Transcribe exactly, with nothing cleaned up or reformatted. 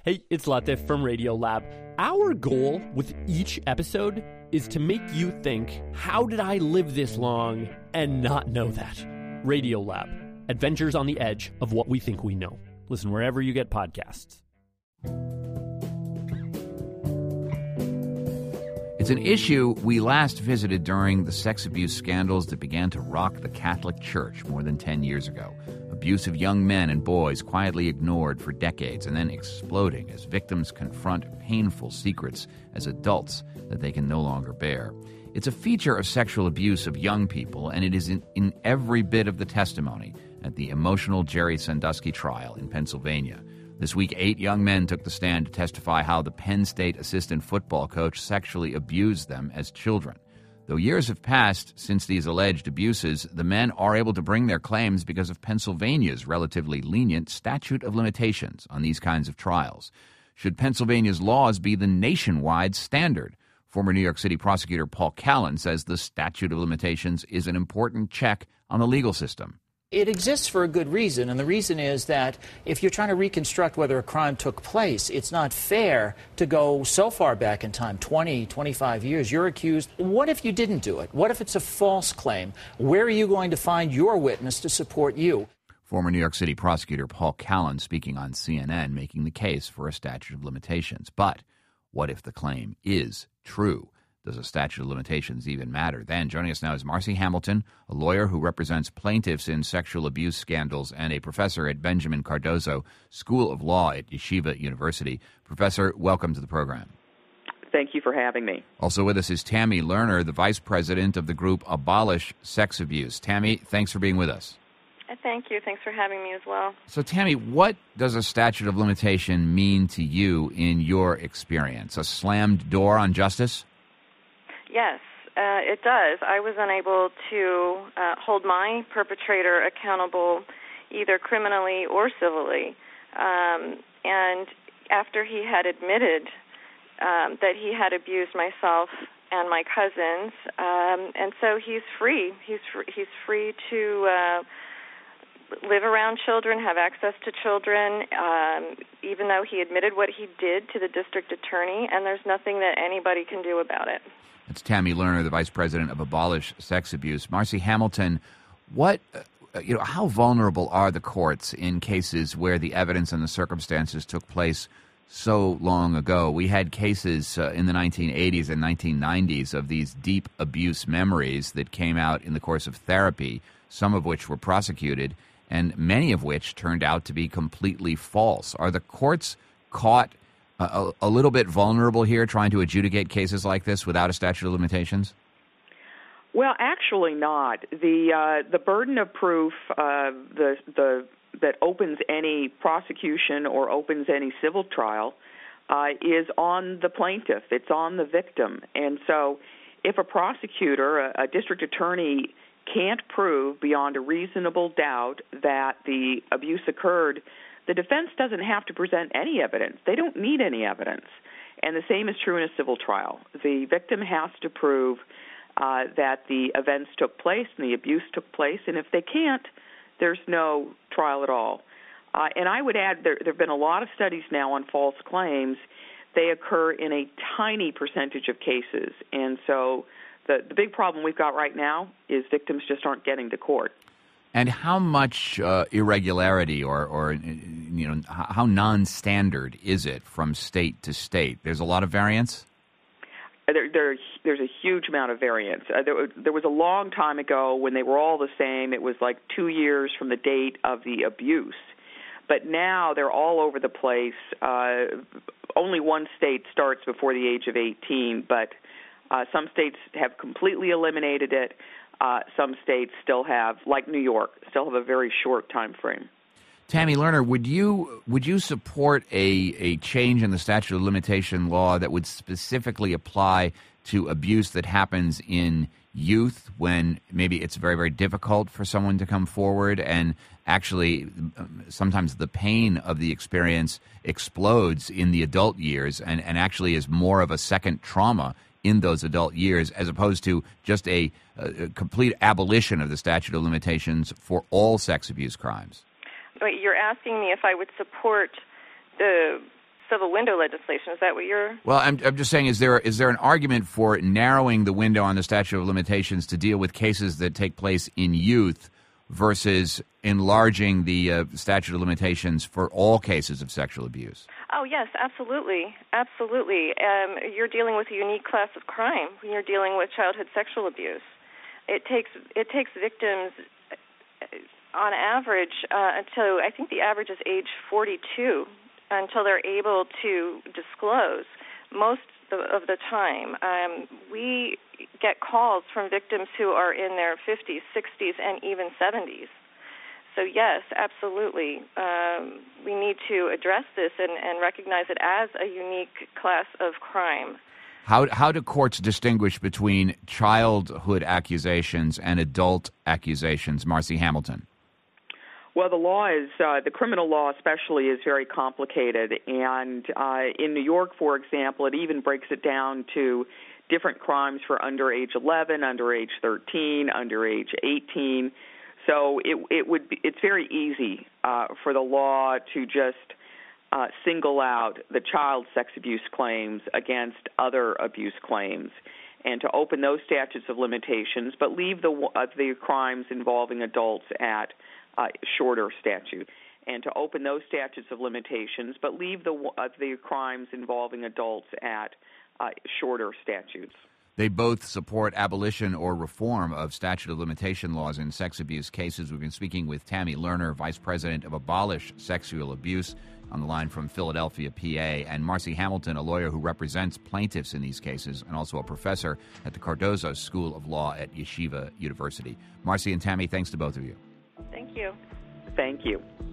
Hey, it's Latif from Radiolab. Our goal with each episode is to make you think, how did I live this long and not know that? Radiolab, adventures on the edge of what we think we know. Listen wherever you get podcasts. It's an issue we last visited during the sex abuse scandals that began to rock the Catholic Church more than ten years ago. Abuse of young men and boys quietly ignored for decades and then exploding as victims confront painful secrets as adults that they can no longer bear. It's a feature of sexual abuse of young people, and it is in, in every bit of the testimony at the emotional Jerry Sandusky trial in Pennsylvania. This week, eight young men took the stand to testify how the Penn State assistant football coach sexually abused them as children. Though years have passed since these alleged abuses, the men are able to bring their claims because of Pennsylvania's relatively lenient statute of limitations on these kinds of trials. Should Pennsylvania's laws be the nationwide standard? Former New York City prosecutor Paul Callan says the statute of limitations is an important check on the legal system. It exists for a good reason, and the reason is that if you're trying to reconstruct whether a crime took place, it's not fair to go so far back in time, twenty, twenty-five years. You're accused. What if you didn't do it? What if it's a false claim? Where are you going to find your witness to support you? Former New York City prosecutor Paul Callan speaking on C N N, making the case for a statute of limitations. But what if the claim is true? Does a statute of limitations even matter? Then, joining us now is Marcy Hamilton, a lawyer who represents plaintiffs in sexual abuse scandals and a professor at Benjamin Cardozo School of Law at Yeshiva University. Professor, welcome to the program. Thank you for having me. Also with us is Tammy Lerner, the vice president of the group Abolish Sex Abuse. Tammy, thanks for being with us. Thank you. Thanks for having me as well. So, Tammy, what does a statute of limitation mean to you in your experience? A slammed door on justice? Yes, uh, it does. I was unable to uh, hold my perpetrator accountable either criminally or civilly. Um, and after he had admitted um, that he had abused myself and my cousins, um, and so he's free. He's fr- he's free to uh, live around children, have access to children, um, even though he admitted what he did to the district attorney, and there's nothing that anybody can do about it. It's Tammy Lerner, the vice president of Abolish Sex Abuse. Marcy Hamilton, what, uh, you know, how vulnerable are the courts in cases where the evidence and the circumstances took place so long ago? We had cases uh, in the nineteen eighties and nineteen nineties of these deep abuse memories that came out in the course of therapy, some of which were prosecuted, and many of which turned out to be completely false. Are the courts caught A, a little bit vulnerable here, trying to adjudicate cases like this without a statute of limitations? Well, actually not. The uh, the burden of proof uh, the the that opens any prosecution or opens any civil trial uh, is on the plaintiff. It's on the victim. And so if a prosecutor, a, a district attorney, can't prove beyond a reasonable doubt that the abuse occurred, the defense doesn't have to present any evidence. They don't need any evidence. And the same is true in a civil trial. The victim has to prove uh, that the events took place and the abuse took place, and if they can't, there's no trial at all. Uh, and I would add there, there have been a lot of studies now on false claims. They occur in a tiny percentage of cases. And so the, the big problem we've got right now is victims just aren't getting to court. And how much uh, irregularity or, or, you know, how non-standard is it from state to state? There's a lot of variance? There, there, there's a huge amount of variance. Uh, there, there was a long time ago when they were all the same. It was like two years from the date of the abuse. But now they're all over the place. Uh, only one state starts before the age of eighteen, but uh, some states have completely eliminated it. Uh, some states still have, like New York, still have a very short time frame. Tammy Lerner, would you would you support a, a change in the statute of limitation law that would specifically apply to abuse that happens in youth when maybe it's very, very difficult for someone to come forward and actually sometimes the pain of the experience explodes in the adult years and, and actually is more of a second trauma in those adult years as opposed to just a, a complete abolition of the statute of limitations for all sex abuse crimes? Wait, you're asking me if I would support the civil window legislation. Is that what you're... Well, I'm, I'm just saying, is there is there an argument for narrowing the window on the statute of limitations to deal with cases that take place in youth versus enlarging the uh, statute of limitations for all cases of sexual abuse? Oh, yes, absolutely. Absolutely. Um, you're dealing with a unique class of crime when you're dealing with childhood sexual abuse. It takes it takes victims, on average, uh, until I think the average is age forty-two, until they're able to disclose. Most of the time, um, we get calls from victims who are in their fifties, sixties, and even seventies. So yes, absolutely. Um, we need to address this and, and recognize it as a unique class of crime. How how do courts distinguish between childhood accusations and adult accusations? Marcy Hamilton. Well, the law is, uh, the criminal law especially is very complicated. And uh, in New York, for example, it even breaks it down to different crimes for under age eleven, under age thirteen, under age eighteen. So it it would be, it's very easy uh, for the law to just uh, single out the child sex abuse claims against other abuse claims, and to open those statutes of limitations, but leave the uh, the crimes involving adults at uh, shorter statute, and to open those statutes of limitations, but leave the uh, the crimes involving adults at uh, shorter statutes. They both support abolition or reform of statute of limitation laws in sex abuse cases. We've been speaking with Tammy Lerner, Vice President of Abolish Sexual Abuse, on the line from Philadelphia, P A, and Marcy Hamilton, a lawyer who represents plaintiffs in these cases and also a professor at the Cardozo School of Law at Yeshiva University. Marcy and Tammy, thanks to both of you. Thank you. Thank you.